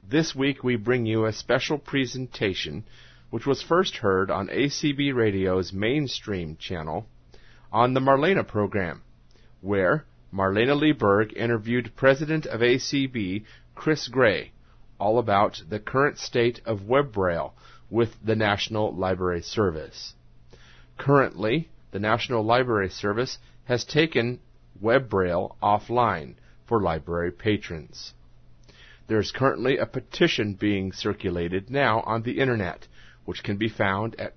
This week we bring you a special presentation which was first heard on ACB Radio's mainstream channel on the Marlena program, where Marlena Lee Berg interviewed President of ACB, Chris Gray, all about the current state of WebBraille with the National Library Service. Currently, the National Library Service has taken WebBraille offline for library patrons. There is currently a petition being circulated now on the Internet, which can be found at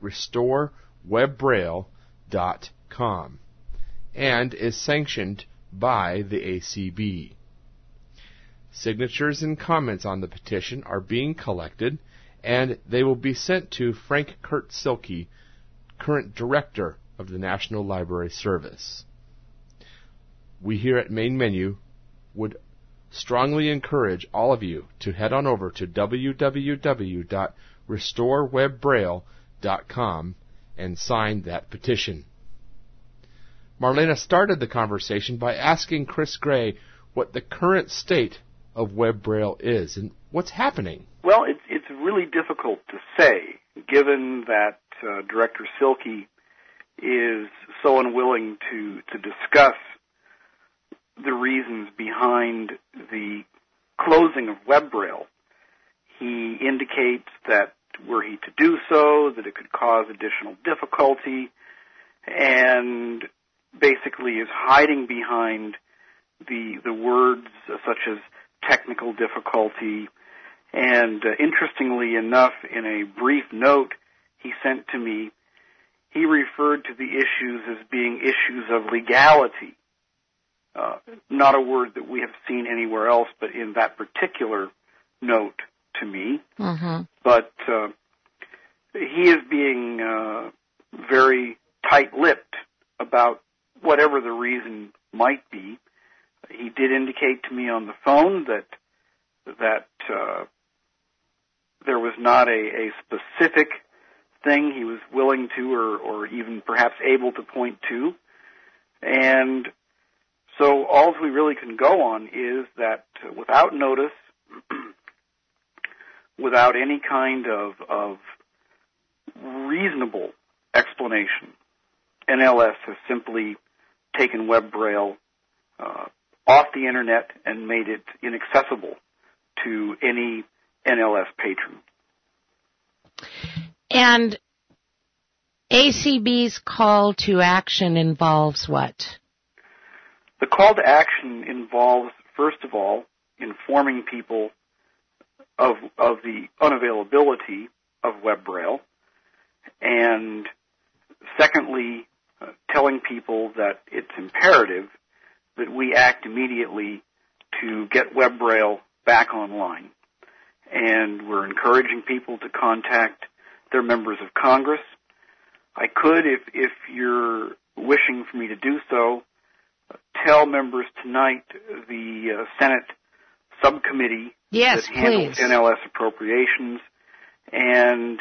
restorewebbraille.com and is sanctioned by the ACB. Signatures and comments on the petition are being collected, and they will be sent to Frank Kurt Silke, current Director of the National Library Service. We here at Main Menu would strongly encourage all of you to head on over to www.restorewebbraille.com and sign that petition. Marlena started the conversation by asking Chris Gray what the current state of WebBraille is and what's happening. Well, it's really difficult to say, given that Director Silke is so unwilling to discuss the reasons behind the closing of WebBraille. He indicates that were he to do so, that it could cause additional difficulty, and basically is hiding behind the words such as technical difficulty. And interestingly enough, in a brief note he sent to me, he referred to the issues as being issues of legality. Not a word that we have seen anywhere else, but in that particular note to me. Mm-hmm. But he is being very tight-lipped about whatever the reason might be. He did indicate to me on the phone that there was not a specific thing he was willing to or even perhaps able to point to. And so all we really can go on is that without notice, without any kind of reasonable explanation, NLS has simply taken WebBraille off the Internet and made it inaccessible to any NLS patron. And ACB's call to action involves what? The call to action involves, first of all, informing people of the unavailability of WebBraille, and secondly, telling people that it's imperative that we act immediately to get WebBraille back online. And we're encouraging people to contact their members of Congress. I could, if you're wishing for me to do so, tell members tonight the Senate subcommittee that handles NLS appropriations and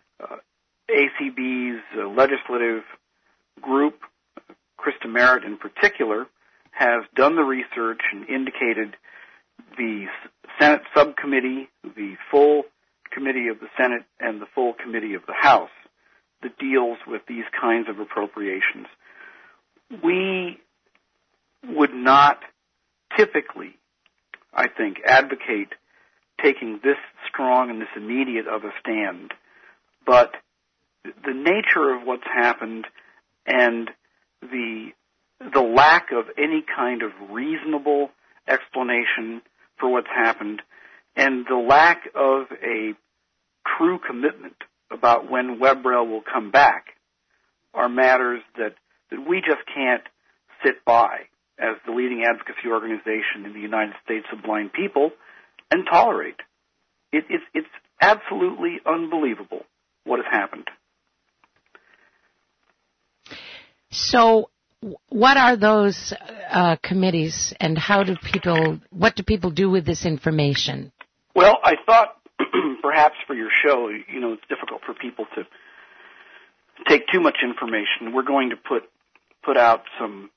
ACB's legislative group, Krista Merritt in particular, has done the research and indicated the Senate subcommittee, the full committee of the Senate, and the full committee of the House that deals with these kinds of appropriations. We would not typically, I think, advocate taking this strong and this immediate of a stand, but the nature of what's happened and the lack of any kind of reasonable explanation for what's happened and the lack of a true commitment about when WebBraille will come back are matters that we just can't sit by as the leading advocacy organization in the United States of blind people and tolerate. It's absolutely unbelievable what has happened. So what are those committees, and what do people do with this information? Well, I thought perhaps for your show, it's difficult for people to take too much information. We're going to put out some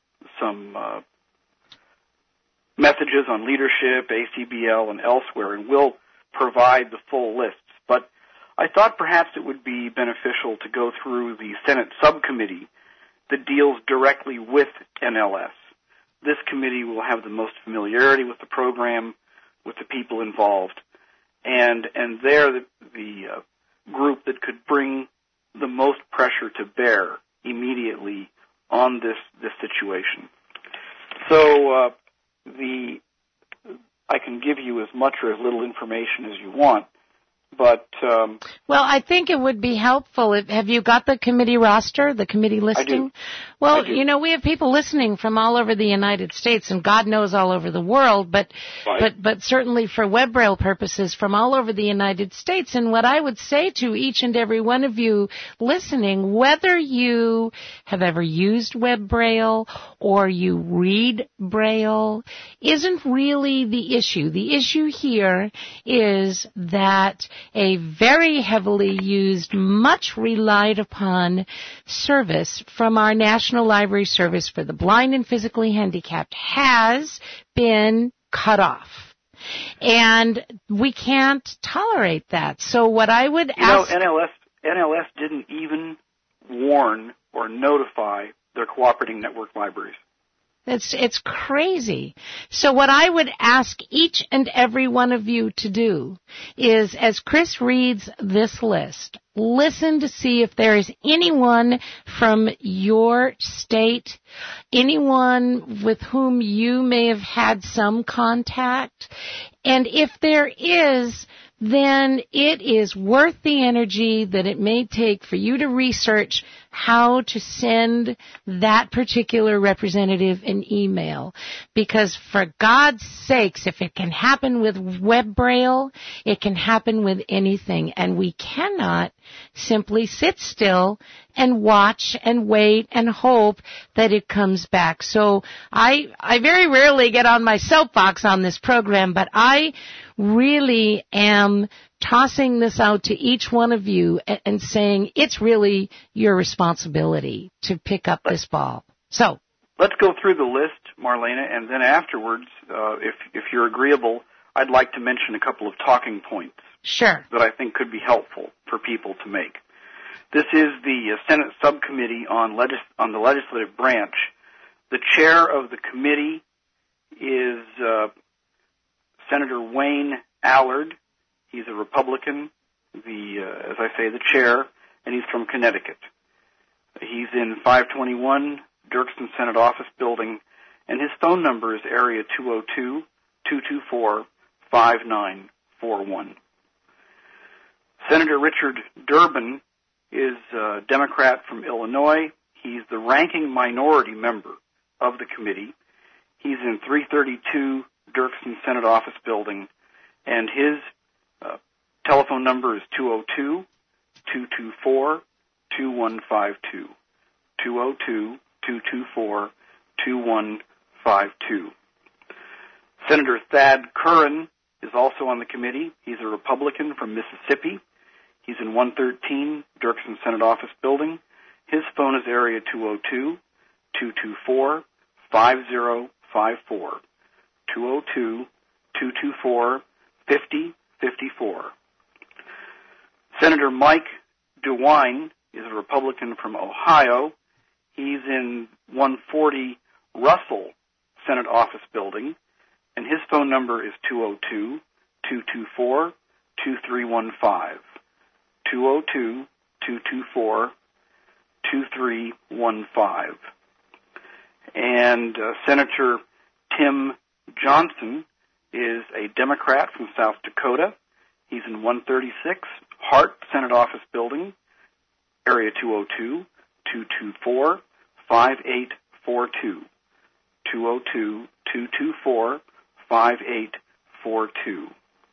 messages on leadership, ACBL, and elsewhere, and we'll provide the full lists. But I thought perhaps it would be beneficial to go through the Senate subcommittee that deals directly with NLS. This committee will have the most familiarity with the program, with the people involved, and they're the group that could bring the most pressure to bear immediately on this situation. So I can give you as much or as little information as you want, but well, I think it would be helpful. Have you got the committee roster, the committee listing? I do. Well, you know, we have people listening from all over the United States, and God knows all over the world, but certainly for WebBraille purposes from all over the United States. And what I would say to each and every one of you listening, whether you have ever used WebBraille or you read Braille, isn't really the issue. The issue here is that a very heavily used, much relied upon service from our National Library Service for the Blind and Physically Handicapped has been cut off. And we can't tolerate that. So what I would ask... NLS didn't even warn or notify their cooperating network libraries. It's crazy. So what I would ask each and every one of you to do is, as Chris reads this list, listen to see if there is anyone from your state, anyone with whom you may have had some contact. And if there is, then it is worth the energy that it may take for you to research how to send that particular representative an email. Because for God's sakes, if it can happen with WebBraille, it can happen with anything. And we cannot simply sit still and watch and wait and hope that it comes back. So I very rarely get on my soapbox on this program, but I really am tossing this out to each one of you and saying it's really your responsibility to pick up this ball. So let's go through the list, Marlena, and then afterwards, if you're agreeable, I'd like to mention a couple of talking points. Sure. That I think could be helpful for people to make. This is the Senate Subcommittee on the Legislative Branch. The chair of the committee is Senator Wayne Allard. He's a Republican, as I say, the chair, and he's from Connecticut. He's in 521 Dirksen Senate Office Building, and his phone number is area 202-224-5941. Senator Richard Durbin is a Democrat from Illinois. He's the ranking minority member of the committee. He's in 332 Dirksen Senate Office Building, and his telephone number is 202-224-2152. 202-224-2152. Senator Thad Curran is also on the committee. He's a Republican from Mississippi. He's in 113 Dirksen Senate Office Building. His phone is area 202-224-5054. 202-224-5054. Senator Mike DeWine is a Republican from Ohio. He's in 140 Russell Senate Office Building, and his phone number is 202-224-2315. 202-224-2315. And Senator Tim Johnson is a Democrat from South Dakota. He's in 136 Hart Senate Office Building, area 202-224-5842. 202-224-5842.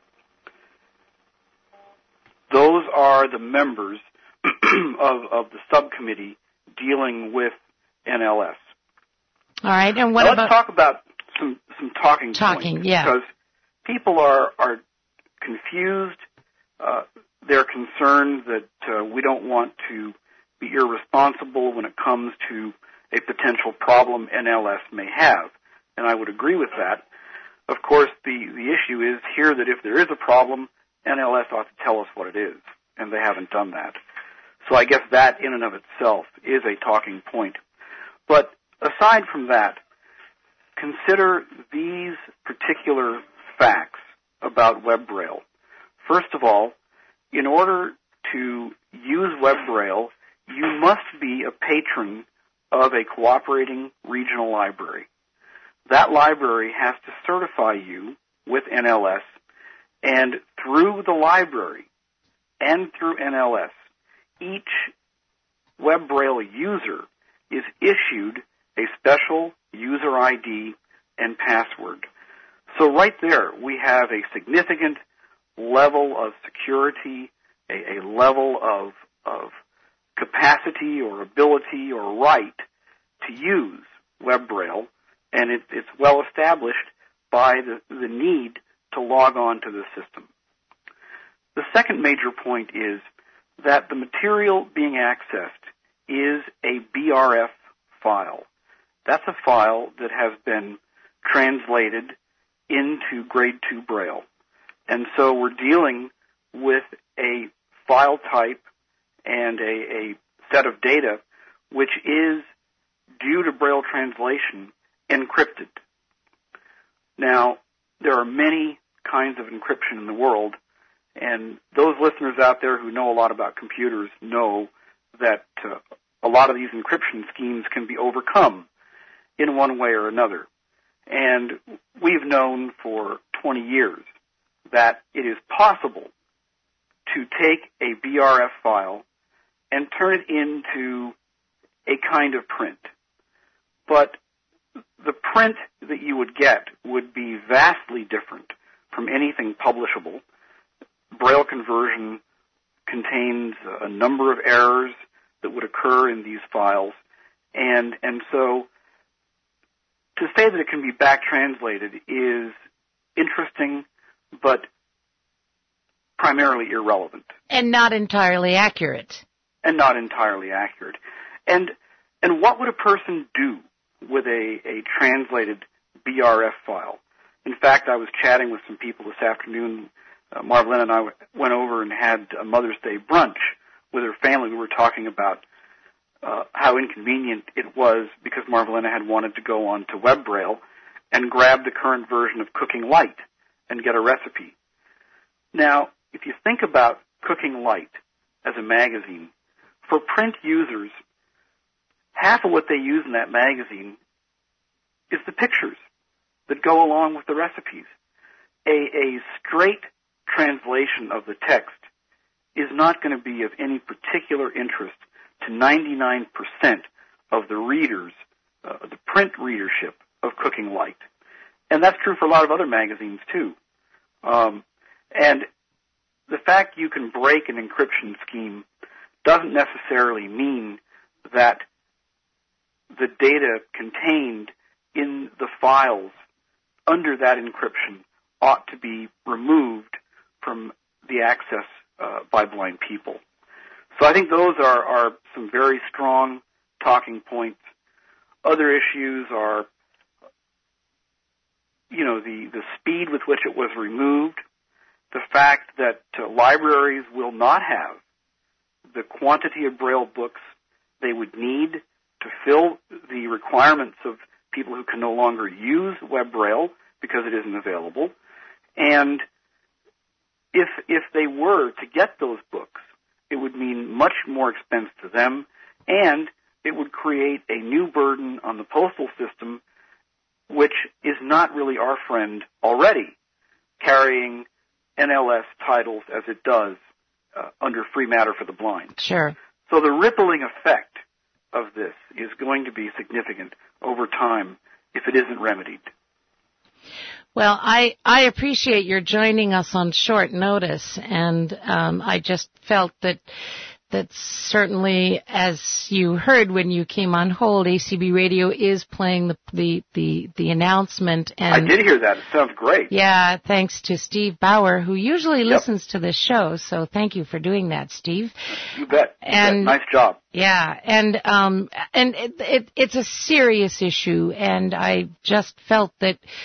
Those are the members of the subcommittee dealing with NLS. All right, and what now about... Let's talk about some talking points. Yeah. Because people are confused. They're concerned that we don't want to be irresponsible when it comes to a potential problem NLS may have. And I would agree with that. Of course, the issue is here that if there is a problem, NLS ought to tell us what it is, and they haven't done that. So I guess that in and of itself is a talking point. But aside from that, consider these particular facts about WebBraille. First of all, in order to use WebBraille, you must be a patron of a cooperating regional library. That library has to certify you with NLS, and through the library and through NLS, each WebBraille user is issued a special user ID and password. So right there, we have a significant level of security, a level of capacity or ability or right to use WebBraille, and it's well established by the need to log on to the system. The second major point is that the material being accessed is a BRF file. That's a file that has been translated into Grade 2 Braille. And so we're dealing with a file type and a set of data which is, due to Braille translation, encrypted. Now, there are many kinds of encryption in the world, and those listeners out there who know a lot about computers know that a lot of these encryption schemes can be overcome in one way or another. And we've known for 20 years that it is possible to take a BRF file and turn it into a kind of print. But the print that you would get would be vastly different from anything publishable. Braille conversion contains a number of errors that would occur in these files, and so to say that it can be back translated is interesting, but primarily irrelevant. And not entirely accurate. And not entirely accurate. And what would a person do with a translated BRF file? In fact, I was chatting with some people this afternoon. Marvelina and I went over and had a Mother's Day brunch with her family. We were talking about how inconvenient it was because Marvelina had wanted to go on to WebBraille and grab the current version of Cooking Light and get a recipe. Now, if you think about Cooking Light as a magazine, for print users, half of what they use in that magazine is the pictures that go along with the recipes. A straight translation of the text is not going to be of any particular interest to 99% of the readers, the print readership of Cooking Light. And that's true for a lot of other magazines, too. And the fact you can break an encryption scheme doesn't necessarily mean that the data contained in the files under that encryption ought to be removed from the access by blind people. So I think those are some very strong talking points. Other issues are, the speed with which it was removed, the fact that libraries will not have the quantity of Braille books they would need to fill the requirements of people who can no longer use WebBraille because it isn't available. And if they were to get those books, it would mean much more expense to them, and it would create a new burden on the postal system, which is not really our friend already, carrying NLS titles as it does under Free Matter for the Blind. Sure. So the rippling effect of this is going to be significant over time if it isn't remedied. Well, I appreciate your joining us on short notice, and I just felt that certainly, as you heard when you came on hold, ACB Radio is playing the announcement. And I did hear that. It sounds great. Yeah, thanks to Steve Bauer, who usually listens to this show. So thank you for doing that, Steve. You bet. Nice job. Yeah, and it's a serious issue, and I just felt that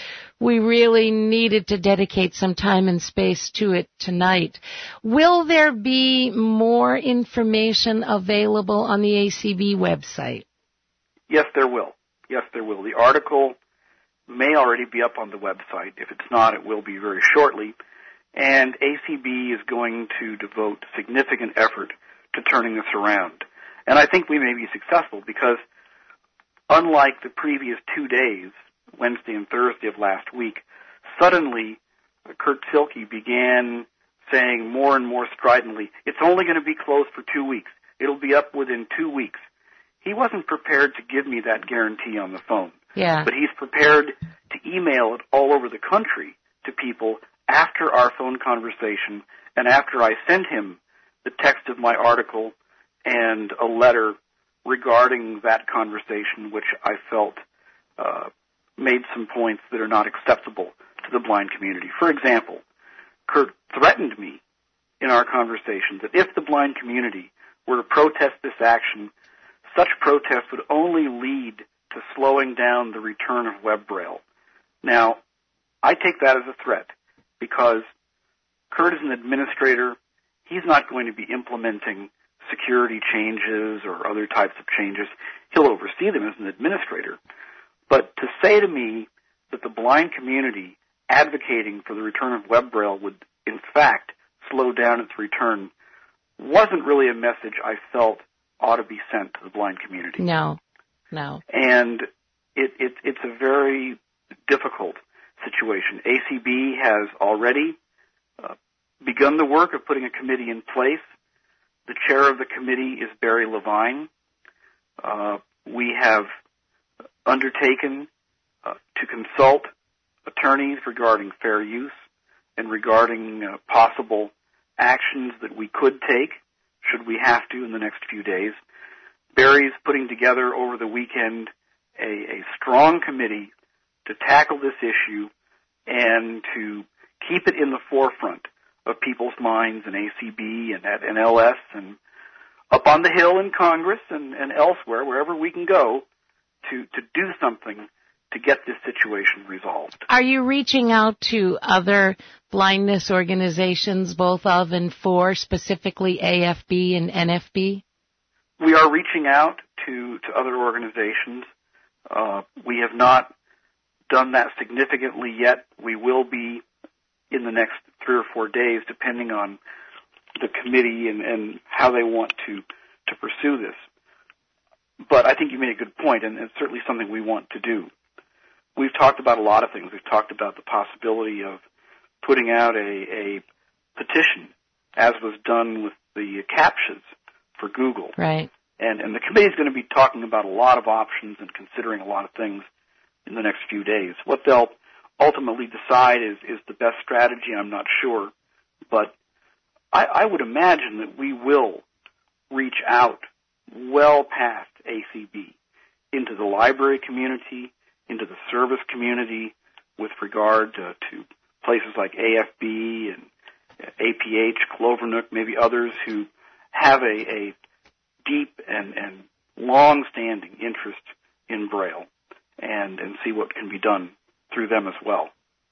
we really needed to dedicate some time and space to it tonight. Will there be more information available on the ACB website? Yes, there will. Yes, there will. The article may already be up on the website. If it's not, it will be very shortly. And ACB is going to devote significant effort to turning this around. And I think we may be successful because unlike the previous 2 days, Wednesday and Thursday of last week, suddenly Kurt Silke began saying more and more stridently, it's only going to be closed for 2 weeks. It'll be up within 2 weeks. He wasn't prepared to give me that guarantee on the phone. Yeah. But he's prepared to email it all over the country to people after our phone conversation and after I sent him the text of my article and a letter regarding that conversation, which I felt made some points that are not acceptable to the blind community. For example, Kurt threatened me in our conversation that if the blind community were to protest this action, such protest would only lead to slowing down the return of web braille. Now, I take that as a threat because Kurt is an administrator. He's not going to be implementing security changes or other types of changes. He'll oversee them as an administrator. But to say to me that the blind community advocating for the return of web braille would, in fact, slow down its return wasn't really a message I felt ought to be sent to the blind community. No. And it's a very difficult situation. ACB has already begun the work of putting a committee in place. The chair of the committee is Barry Levine. We have undertaken to consult attorneys regarding fair use and regarding possible actions that we could take should we have to in the next few days. Barry's putting together over the weekend a strong committee to tackle this issue and to keep it in the forefront of people's minds in ACB and at NLS and up on the Hill in Congress and elsewhere, wherever we can go, to do something to get this situation resolved. Are you reaching out to other blindness organizations, both of and for, specifically AFB and NFB? We are reaching out to other organizations. We have not done that significantly yet. We will be in the next 3 or 4 days, depending on the committee and how they want to pursue this. But I think you made a good point, and it's certainly something we want to do. We've talked about a lot of things. We've talked about the possibility of putting out a petition, as was done with the CAPTCHAs for Google. Right. And the committee is going to be talking about a lot of options and considering a lot of things in the next few days. What they'll ultimately decide is the best strategy, I'm not sure. But I would imagine that we will reach out well past ACB into the library community, into the service community with regard to places like AFB and APH, Clovernook, maybe others who have a deep and long-standing interest in Braille and see what can be done through them as well.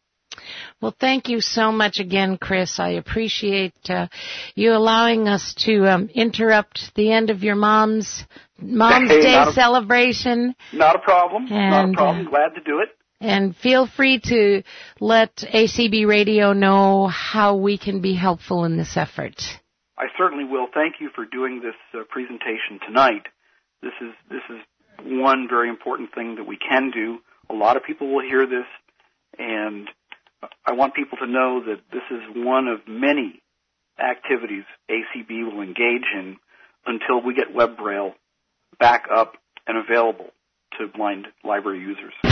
Well, thank you so much again, Chris. I appreciate you allowing us to interrupt the end of your Mom's Day celebration. Not a problem. Not a problem. Glad to do it. And feel free to let ACB Radio know how we can be helpful in this effort. I certainly will. Thank you for doing this presentation tonight. This is one very important thing that we can do. A lot of people will hear this, and I want people to know that this is one of many activities ACB will engage in until we get web braille back up and available to blind library users.